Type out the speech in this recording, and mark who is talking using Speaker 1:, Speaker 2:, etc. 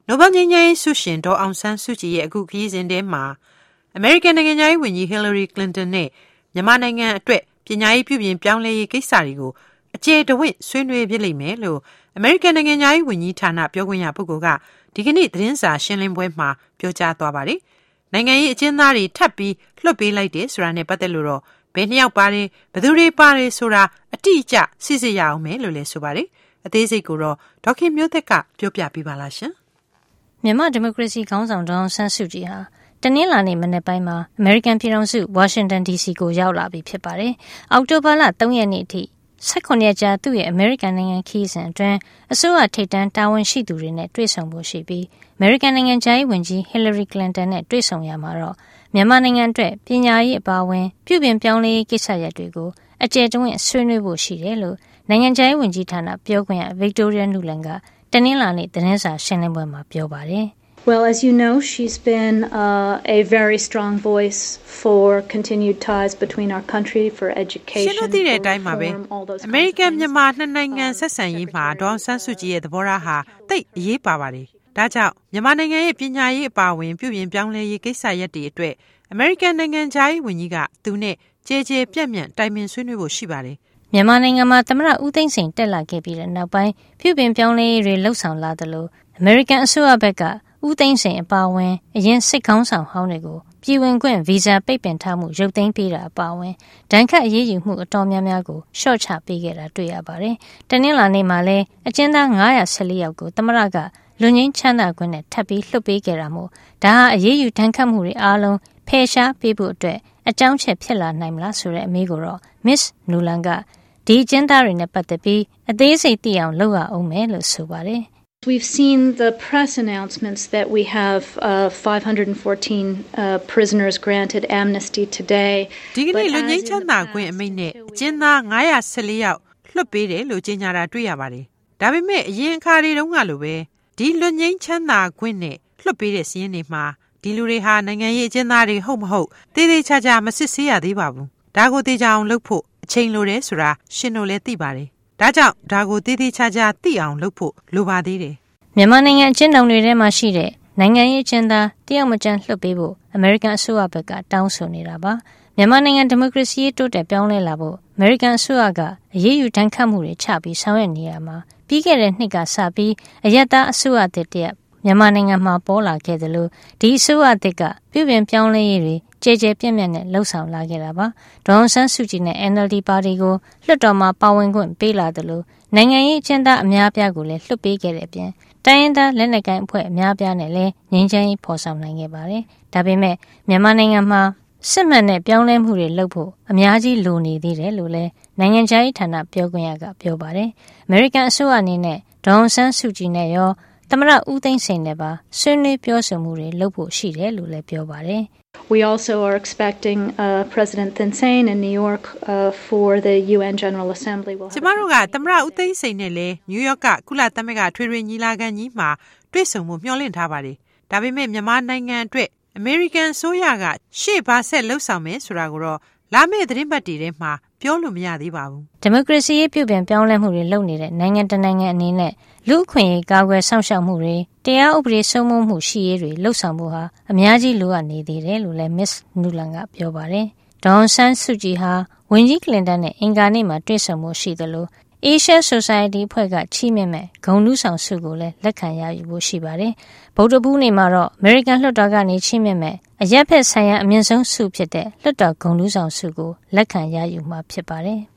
Speaker 1: နိုဘယ်ငြိမ်းချမ်းရေးဆုရှင်ဒေါ်အောင်ဆန်းစုကြည်ရဲ့အခုခရီးစဉ်ထဲမှာအမေရိကန်နိုင်ငံသားဝန်ကြီး Hillary Clinton နဲ့မြန်မာနိုင်ငံအတွက်ပညာရေးပြုပြင်ပြောင်းလဲရေးကိစ္စတွေကိုအကျယ်တဝင့်ဆွေးနွေးပြလိမ့်မယ်လို့အမေရိကန်နိုင်ငံသားဝန်ကြီးဌာနပြောခွင့်ရပုဂ္ဂိုလ်ကဒီကနေ့သတင်းစာရှင်းလင်းပွဲမှာပြောကြားသွားပါတယ်။နိုင်ငံရေးအကျဉ်းသားတွေထပ်ပြီးလွှတ်ပေးလိုက်တယ်ဆိုတာနဲ့ပတ်သက်လို့တော့ဘယ်နှစ်ယောက်ပါတယ်ဘယ်သူတွေပါတယ်ဆိုတာအတိအကျစစ်ဆေးရအောင်မယ်လို့လည်းဆိုပါတယ်။အသေးစိတ်ကိုတော့ဒေါခင်မျိုးသက်ကပြောပြပေးပါလားရှင်
Speaker 2: ။မြန်မာဒီမိုကရေစီခေါင်းဆောင်ဒေါ်အောင်ဆန်းစုကြည်ဟာတနင်္လာနေ့မနက်ပိုင်းမှာအမေရိကန်ပြည်ထောင်စုဝါရှင်တန် DC ကိုရောက်လာပြီဖြစ်ပါတယ်။အောက်တိုဘာလ3ရက်နေ့အထိ18ရက်ကြာသူ့ရဲ့အမေရိကန်နိုင်ငံခရီးစဉ်အတွင်းအစိုးရထိပ်တန်းတာဝန်ရှိသူတွေနဲ့တွေ့ဆုံဖို့ရှိပြီးအမေရိကန်နိုင်ငံခြားရေးဝန်ကြီး Hillary Clinton နဲ့တွေ့ဆုံရမှာတော့မြန်မာနိုင်ငံအတွက်ပညာရေးအပါအဝင်ပြုပြင်ပြောင်းလဲရေးကိစ္စရပ်တွေကိုအကျယ်တဝင့်ဆွေးနွေးဖို့ရှိတယ်လို့နိုင်ငံခြားရေးဝန်ကြီးဌာနပြောခွင့်ရ Victoria Nuland ကတနင်္လာနေ့သတင်းစာရှင်းလင်းပွဲမှာပြောပါတယ်
Speaker 3: Well, as you know, she's been a very strong voice for continued ties between our country, for education, for reform, all those kinds of things.
Speaker 1: American မြန်မာနှစ်နိုင်ငံဆက်ဆံရေးမှာဒေါ်အောင်ဆန်းစုကြည်ရဲ့သဘောထားဟာတိတ်အရေးပါပါတယ်။ဒါကြောင့်မြန်မာနိုင်ငံရဲ့ပညာရေးအပါအဝင်ပြုပြင်ပြောင်းလဲရေးကိစ္စရပ်တွေအတွက် American နိုင်ငံခြားရေးဝန်ကြီးကသူနဲ့ကြဲကြဲပြန့်ပြန့်တိုင်ပင်ဆွေးနွေးဖို့ရှိပါတယ်
Speaker 2: ။မြန်မာနိုင်ငံမှာသမ္မတဦးသိန်းစိန်တက်လာခဲ့ပြီးတဲ့နောက်ပိုင်းပြုပြင်ပြောင်းလဲရေးတွေလှုပ်ဆောင်လာသလို American အစိုးရဘက်ကဦးသိန်းစိန်အပါအဝင်အရင်စစ်ခေါင်းဆောင်ဟောင်းတွေကိုပြည်ဝင်ခွင့်ဗီဇာပိတ်ပင်ထားမှုရုပ်သိမ်းပေးတာအပါအဝင်ဒဏ်ခတ်အရေးယူမှုအတော်များများကိုလျှော့ချပေးခဲ့တာတွေ့ရပါတယ်။တနင်္လာနေ့မှာလည်းအကျဉ်းသား914ယောက်ကိုသမ္မတကလွတ်ငြိမ်းချမ်းသာခွင့်နဲ့ထပ်ပြီးလွှတ်ပေးခဲ့တာမို့ဒါဟာအရေးယူဒဏ်ခတ်မှုတွေအားလုံးဖယ်ရှားပေးဖို့အတွက်အကြောင်းချက်ဖြစ်လာနိုင်မလားဆိုတဲ့အမေးကိုတော့ Miss Nuland ကဒီအကျဉ်းသားတွေနဲ့ပတ်သက်ပြီးအသေးစိတ်သိအောင်လုပ်ရအောင်မယ်လို့ဆိုပါတယ်
Speaker 3: We've seen the press announcements that we have 514 prisoners granted amnesty today.
Speaker 1: ဒီကနေ့လူငင်းချမ်းသာခွင့်အမိန့်နဲ့အကျဉ်းသား914ယောက်လွှတ်ပေးတယ်လို့ကြေညာတာတွေ့ရပါတယ်။ဒါပေမဲ့အရင်အခါတွေတုန်းကလိုပဲဒီလူငင်းချမ်းသာခွင့်နဲ့လွှတ်ပေးတဲ့စီးရင်တွေမှာဒီလူတွေဟာနိုင်ငံရေးအကျဉ်းသားတွေဟုတ်မဟုတ်သေသေးချာချာမစစ်ဆေးရသေးပါဘူး။ဒါကိုသေချာအောင်လုပ်ဖို့အချိန်လိုတယ်ဆိုတာရှင်တို့လည်းသိပါတယ်။ဒါကြောင့်ဒါကိုသေသေးချာချာသိအောင်လုပ်ဖို့လိုပါသေးတယ်
Speaker 2: မြန်မာနိုင်ငံအကျဉ်းထောင်တွေထဲမှာရှိတဲ့နိုင်ငံရေးအကျဉ်းသားတယောက်မကျန်လွှတ်ပေးဖို့အမေရိကန်အစိုးရဘက်ကတောင်းဆိုနေတာပါမြန်မာနိုင်ငံဒီမိုကရေစီရေးတိုးတက်ပြောင်းလဲလာဖို့အမေရိကန်အစိုးရကအရေးယူဒဏ်ခတ်မှုတွေချပြီးဆောင်ရွက်နေရမှာပြီးခဲ့တဲ့နှစ်ကစပြီးအယက်သားအစိုးရတစ်တရက်မြန်မာနိုင်ငံမှာပေါ်လာခဲ့တယ်လို့ဒီအစိုးရတစ်ကပြုပြင်ပြောင်းလဲရေးတွေကြဲကြဲပြန့်ပြန့်နဲ့လှုပ်ဆောင်လာခဲ့တာပါဒေါ်အောင်ဆန်းစုကြည်နဲ့ NLD ပါတီကိုလွှတ်တော်မှာပါဝင်ခွင့်ပေးလာတယ်လို့နိုင်ငံရေးအကျဉ်းသားအများအပြားကိုလည်းလွှတ်ပေးခဲ့တဲ့အပြင်တိုင်းရင်းသားလက်နက်ကိုင်အဖွဲ့အများအပြားနဲ့လည်းငြိမ်းချမ်းရေးဖော်ဆောင်နိုင်ခဲ့ပါတယ်ဒါပေမဲ့မြန်မာနိုင်ငံမှာစစ်မှန်တဲ့ပြောင်းလဲမှုတွေလုပ်ဖို့အများကြီးလိုနေသေးတယ်လို့လည်းနိုင်ငံခြားရေးဌာနပြောခွင့်ရကပြောပါတယ်အမေရိကန်အစိုးရအနေနဲ့ဒေါ်အောင်ဆန်းစုကြည်နဲ့ရောသမ္မတဦးသိန်းစိန်နဲ့ပါဆွေးနွေးပြောဆိုမှုတွေလုပ်ဖို့ရှိတယ်လို့လည်းပြောပါတယ်
Speaker 3: We also are expecting President Thein Sein in New York for the UN General Assembly.
Speaker 1: ကျမတို့ကသမ္မတဦးသိန်းစိန်နဲ့လည်းနယူးယောက်ကကုလသမဂ္ဂထွေထွေညီလာခံကြီးမှာတွေ့ဆုံမှုမျှော်လင့်ထားပါတယ်။ဒါပေမဲ့မြန်မာနိုင်ငံအတွက်အမေရိကန်ဆိုရကရှေ့ဘာဆက်လှုပ်ဆောင်မယ်ဆိုတာကိုတော့လာမယ့်သတင်းပတ်တွေထဲမှာပြောလို့မရသေးပါဘူး
Speaker 2: ။ဒီမိုကရေစီရေးပြုပြင်ပြောင်းလဲမှုတွေလုပ်နေတဲ့နိုင်ငံတနိုင်ငံအနေနဲ့လူ့အခွင့်အရေးကာကွယ်စောင့်ရှောက်မှုတွေတရားဥပဒေစိုးမိုးမှုရှိရေးတွေလှုပ်ဆောင်ဖို့ဟာအများကြီးလိုအပ်နေသေးတယ်လို့လည်း Miss Nuland ကပြောပါတယ်။ဒေါ်အောင်ဆန်းစုကြည်ဟာဝန်ကြီးကလင်တန်နဲ့အင်္ဂါနေ့မှာတွေ့ဆုံမှုရှိသလို Asia Society အဖွဲ့ကချီးမြှင့်မဲ့ဂုဏ်ထူးဆောင်ဆုကိုလည်းလက်ခံရယူဖို့ရှိပါတယ်။ဗုဒ္ဓဘုနေ့မှာတော့ American လွှတ်တော်ကနေချီးမြှင့်မဲ့အရက်ဖက်ဆိုင်ရာအမြင့်ဆုံးဆုဖြစ်တဲ့လွှတ်တော်ဂုဏ်ထူးဆောင်ဆုကိုလက်ခံရယူမှာဖြစ်ပါတယ်။